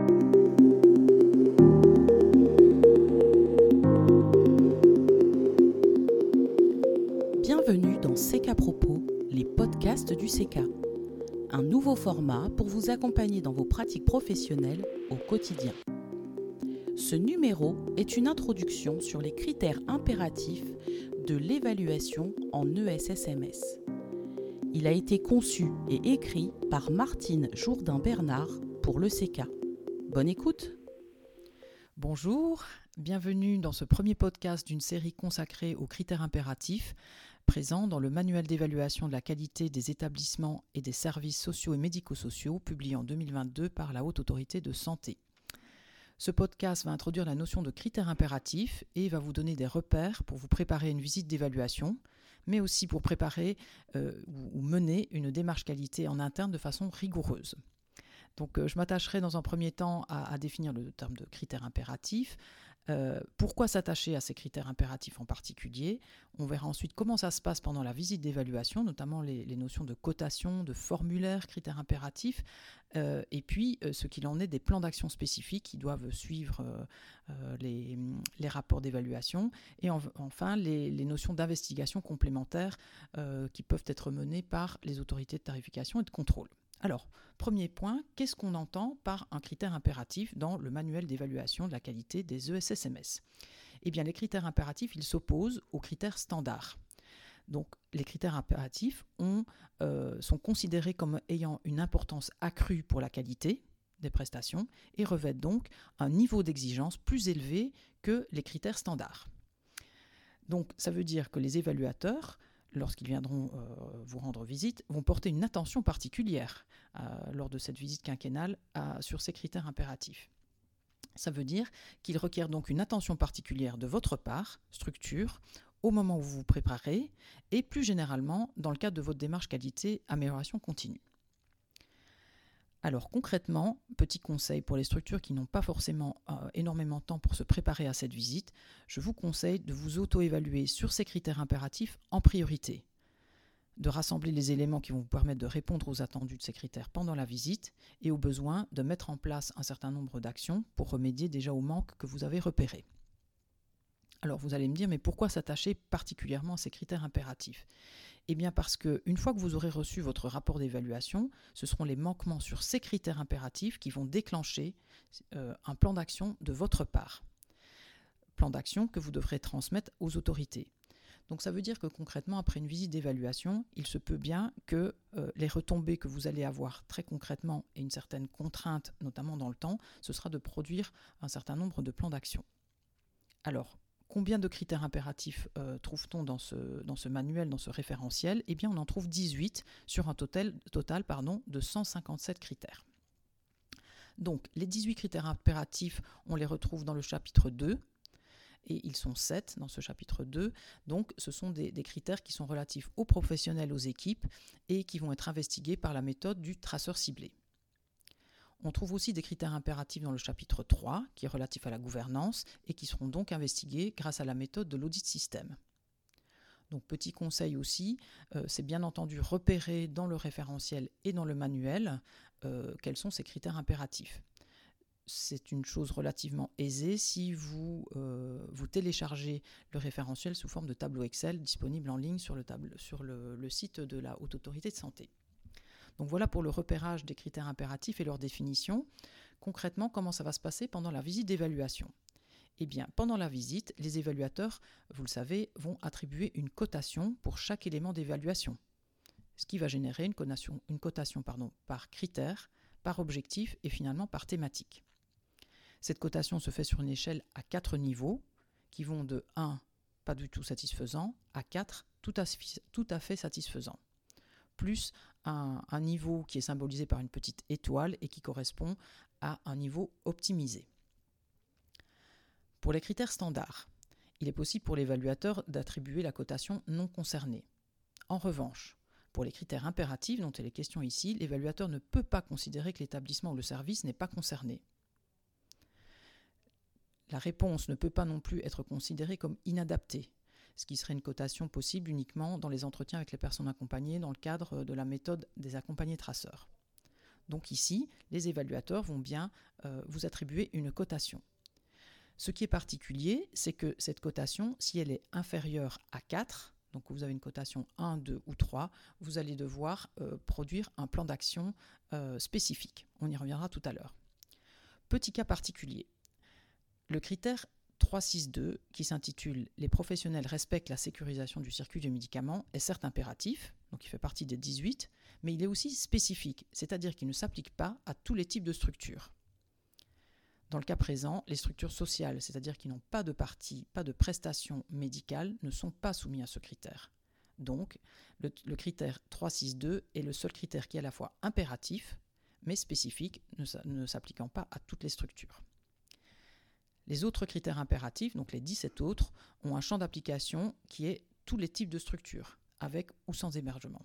Bienvenue dans CECA Propos, les podcasts du CECA. Un nouveau format pour vous accompagner dans vos pratiques professionnelles au quotidien. Ce numéro est une introduction sur les critères impératifs de l'évaluation en ESSMS. Il a été conçu et écrit par Martine Jourdain-Bernard pour le CECA. Bonne écoute. Bonjour, bienvenue dans ce premier podcast d'une série consacrée aux critères impératifs présents dans le manuel d'évaluation de la qualité des établissements et des services sociaux et médico-sociaux publié en 2022 par la Haute Autorité de Santé. Ce podcast va introduire la notion de critères impératifs et va vous donner des repères pour vous préparer à une visite d'évaluation, mais aussi pour préparer ou mener une démarche qualité en interne de façon rigoureuse. Donc, je m'attacherai dans un premier temps à définir le terme de critères impératifs. Pourquoi s'attacher à ces critères impératifs en particulier ? On verra ensuite comment ça se passe pendant la visite d'évaluation, notamment les notions de cotation, de formulaire, critères impératifs, et puis ce qu'il en est des plans d'action spécifiques qui doivent suivre les rapports d'évaluation, et enfin les notions d'investigation complémentaires qui peuvent être menées par les autorités de tarification et de contrôle. Alors, premier point, qu'est-ce qu'on entend par un critère impératif dans le manuel d'évaluation de la qualité des ESSMS ? Eh bien, les critères impératifs, ils s'opposent aux critères standards. Donc, les critères impératifs sont considérés comme ayant une importance accrue pour la qualité des prestations et revêtent donc un niveau d'exigence plus élevé que les critères standards. Donc, ça veut dire que les évaluateurs, lorsqu'ils viendront vous rendre visite, vont porter une attention particulière lors de cette visite quinquennale sur ces critères impératifs. Ça veut dire qu'ils requièrent donc une attention particulière de votre part, structure, au moment où vous vous préparez, et plus généralement dans le cadre de votre démarche qualité amélioration continue. Alors concrètement, petit conseil pour les structures qui n'ont pas forcément énormément de temps pour se préparer à cette visite, je vous conseille de vous auto-évaluer sur ces critères impératifs en priorité, de rassembler les éléments qui vont vous permettre de répondre aux attendus de ces critères pendant la visite et au besoin de mettre en place un certain nombre d'actions pour remédier déjà aux manques que vous avez repérés. Alors vous allez me dire, mais pourquoi s'attacher particulièrement à ces critères impératifs ? Eh bien parce qu'une fois que vous aurez reçu votre rapport d'évaluation, ce seront les manquements sur ces critères impératifs qui vont déclencher un plan d'action de votre part. Plan d'action que vous devrez transmettre aux autorités. Donc ça veut dire que concrètement, après une visite d'évaluation, il se peut bien que les retombées que vous allez avoir très concrètement et une certaine contrainte, notamment dans le temps, ce sera de produire un certain nombre de plans d'action. Alors, combien de critères impératifs trouve-t-on dans ce manuel, dans ce référentiel ? Eh bien, on en trouve 18 sur un total de 157 critères. Donc, les 18 critères impératifs, on les retrouve dans le chapitre 2, et ils sont 7 dans ce chapitre 2. Donc, ce sont des critères qui sont relatifs aux professionnels, aux équipes, et qui vont être investigués par la méthode du traceur ciblé. On trouve aussi des critères impératifs dans le chapitre 3, qui est relatif à la gouvernance, et qui seront donc investigués grâce à la méthode de l'audit système. Donc, petit conseil aussi, c'est bien entendu repérer dans le référentiel et dans le manuel quels sont ces critères impératifs. C'est une chose relativement aisée si vous téléchargez le référentiel sous forme de tableau Excel disponible en ligne sur le site de la Haute Autorité de Santé. Donc voilà pour le repérage des critères impératifs et leur définition. Concrètement, comment ça va se passer pendant la visite d'évaluation ? Eh bien, pendant la visite, les évaluateurs, vous le savez, vont attribuer une cotation pour chaque élément d'évaluation, ce qui va générer une cotation par critère, par objectif et finalement par thématique. Cette cotation se fait sur une échelle à 4 niveaux qui vont de 1, pas du tout satisfaisant, à 4, tout à fait satisfaisant. Plus un niveau qui est symbolisé par une petite étoile et qui correspond à un niveau optimisé. Pour les critères standards, il est possible pour l'évaluateur d'attribuer la cotation non concernée. En revanche, pour les critères impératifs dont il est question ici, l'évaluateur ne peut pas considérer que l'établissement ou le service n'est pas concerné. La réponse ne peut pas non plus être considérée comme inadaptée, ce qui serait une cotation possible uniquement dans les entretiens avec les personnes accompagnées dans le cadre de la méthode des accompagnés traceurs. Donc ici, les évaluateurs vont bien vous attribuer une cotation. Ce qui est particulier, c'est que cette cotation, si elle est inférieure à 4, donc vous avez une cotation 1, 2 ou 3, vous allez devoir produire un plan d'action spécifique. On y reviendra tout à l'heure. Petit cas particulier. Le critère 3.6.2, qui s'intitule « Les professionnels respectent la sécurisation du circuit du médicament » est certes impératif, donc il fait partie des 18, mais il est aussi spécifique, c'est-à-dire qu'il ne s'applique pas à tous les types de structures. Dans le cas présent, les structures sociales, c'est-à-dire qui n'ont pas de partie, pas de prestations médicales, ne sont pas soumises à ce critère. Donc, le critère 3.6.2 est le seul critère qui est à la fois impératif, mais spécifique, ne s'appliquant pas à toutes les structures. Les autres critères impératifs, donc les 17 autres, ont un champ d'application qui est tous les types de structures, avec ou sans hébergement.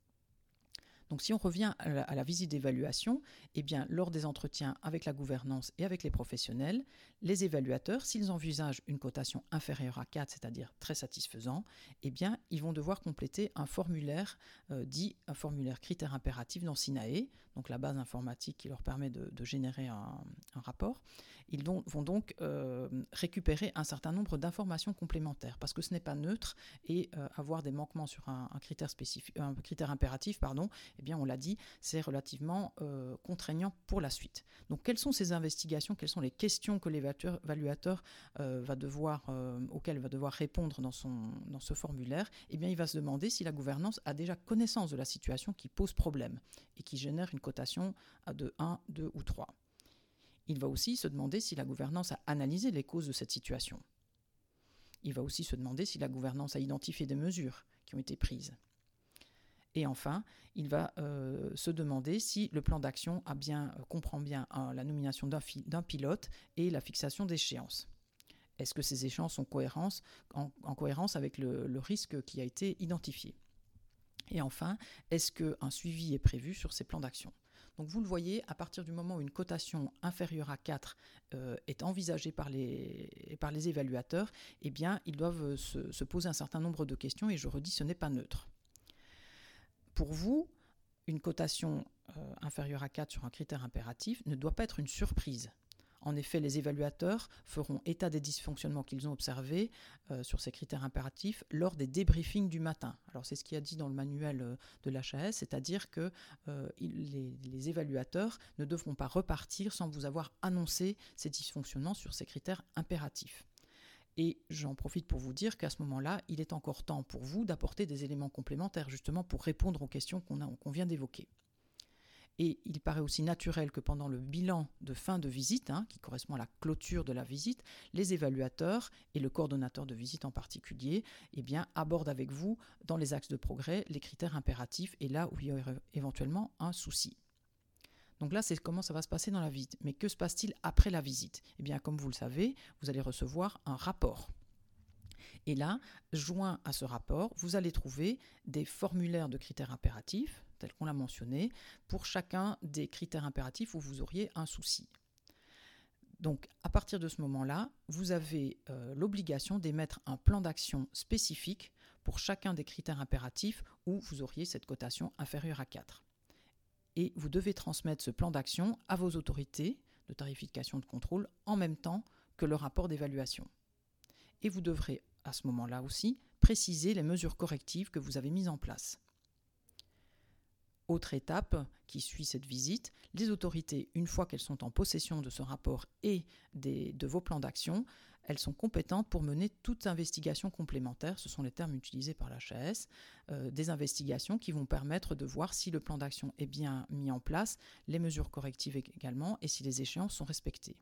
Donc si on revient à la visite d'évaluation, eh bien, lors des entretiens avec la gouvernance et avec les professionnels, les évaluateurs, s'ils envisagent une cotation inférieure à 4, c'est-à-dire très satisfaisant, eh bien, ils vont devoir compléter un formulaire dit un formulaire critères impératifs dans SINAE, donc la base informatique qui leur permet de générer un rapport. Ils vont donc récupérer un certain nombre d'informations complémentaires parce que ce n'est pas neutre et avoir des manquements sur un critère impératif, eh bien on l'a dit, c'est relativement contraignant pour la suite. Donc quelles sont ces investigations, quelles sont les questions que l'évaluateur auxquelles va devoir répondre dans ce formulaire? Eh bien il va se demander si la gouvernance a déjà connaissance de la situation qui pose problème et qui génère une cotation de 1, 2 ou 3. Il va aussi se demander si la gouvernance a analysé les causes de cette situation. Il va aussi se demander si la gouvernance a identifié des mesures qui ont été prises. Et enfin, il va se demander si le plan d'action comprend bien la nomination d'un pilote et la fixation d'échéances. Est-ce que ces échéances sont en cohérence avec le risque qui a été identifié? Et enfin, est-ce qu'un suivi est prévu sur ces plans d'action? Donc vous le voyez, à partir du moment où une cotation inférieure à 4 est envisagée par les évaluateurs, eh bien, ils doivent se poser un certain nombre de questions et je redis, ce n'est pas neutre. Pour vous, une cotation inférieure à 4 sur un critère impératif ne doit pas être une surprise. En effet, les évaluateurs feront état des dysfonctionnements qu'ils ont observés sur ces critères impératifs lors des débriefings du matin. Alors c'est ce qui est dit dans le manuel de l'HAS, c'est-à-dire que les évaluateurs ne devront pas repartir sans vous avoir annoncé ces dysfonctionnements sur ces critères impératifs. Et j'en profite pour vous dire qu'à ce moment-là, il est encore temps pour vous d'apporter des éléments complémentaires, justement pour répondre aux questions qu'on vient d'évoquer. Et il paraît aussi naturel que pendant le bilan de fin de visite, qui correspond à la clôture de la visite, les évaluateurs et le coordonnateur de visite en particulier, eh bien, abordent avec vous, dans les axes de progrès, les critères impératifs et là où il y aurait éventuellement un souci. Donc là, c'est comment ça va se passer dans la visite. Mais que se passe-t-il après la visite? Eh bien, comme vous le savez, vous allez recevoir un rapport. Et là, joint à ce rapport, vous allez trouver des formulaires de critères impératifs, tels qu'on l'a mentionné, pour chacun des critères impératifs où vous auriez un souci. Donc, à partir de ce moment-là, vous avez l'obligation d'émettre un plan d'action spécifique pour chacun des critères impératifs où vous auriez cette cotation inférieure à 4. Et vous devez transmettre ce plan d'action à vos autorités de tarification de contrôle en même temps que le rapport d'évaluation. Et vous devrez, à ce moment-là aussi, préciser les mesures correctives que vous avez mises en place. Autre étape qui suit cette visite, les autorités, une fois qu'elles sont en possession de ce rapport et de vos plans d'action, elles sont compétentes pour mener toute investigation complémentaire, ce sont les termes utilisés par l'HAS, des investigations qui vont permettre de voir si le plan d'action est bien mis en place, les mesures correctives également, et si les échéances sont respectées.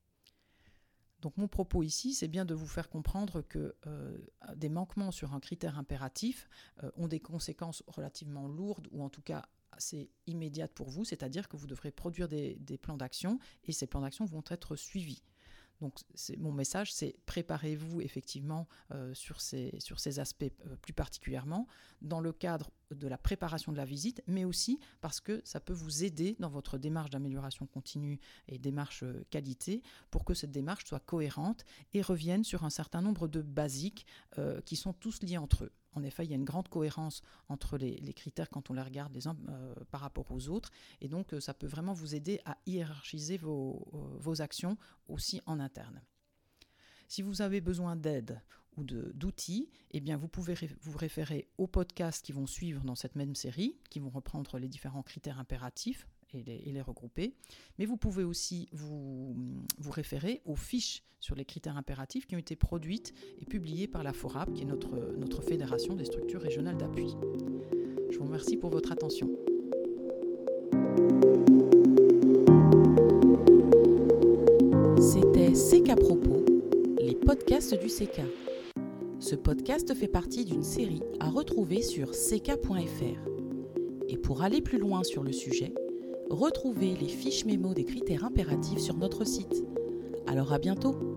Donc mon propos ici, c'est bien de vous faire comprendre que des manquements sur un critère impératif ont des conséquences relativement lourdes, ou en tout cas assez immédiates pour vous, c'est-à-dire que vous devrez produire des plans d'action, et ces plans d'action vont être suivis. Donc mon message, c'est préparez-vous effectivement sur ces aspects plus particulièrement dans le cadre de la préparation de la visite, mais aussi parce que ça peut vous aider dans votre démarche d'amélioration continue et démarche qualité pour que cette démarche soit cohérente et revienne sur un certain nombre de basiques qui sont tous liés entre eux. En effet, il y a une grande cohérence entre les critères quand on les regarde les uns par rapport aux autres. Et donc, ça peut vraiment vous aider à hiérarchiser vos actions aussi en interne. Si vous avez besoin d'aide ou d'outils, eh bien vous pouvez vous référer aux podcasts qui vont suivre dans cette même série, qui vont reprendre les différents critères impératifs et les regrouper. Mais vous pouvez aussi vous référer aux fiches sur les critères impératifs qui ont été produites et publiées par la FORAP, qui est notre fédération des structures régionales d'appui. Je vous remercie pour votre attention. C'était CECA Propos, les podcasts du CECA. Ce podcast fait partie d'une série à retrouver sur ceca.fr. Et pour aller plus loin sur le sujet, retrouvez les fiches mémo des critères impératifs sur notre site. Alors à bientôt!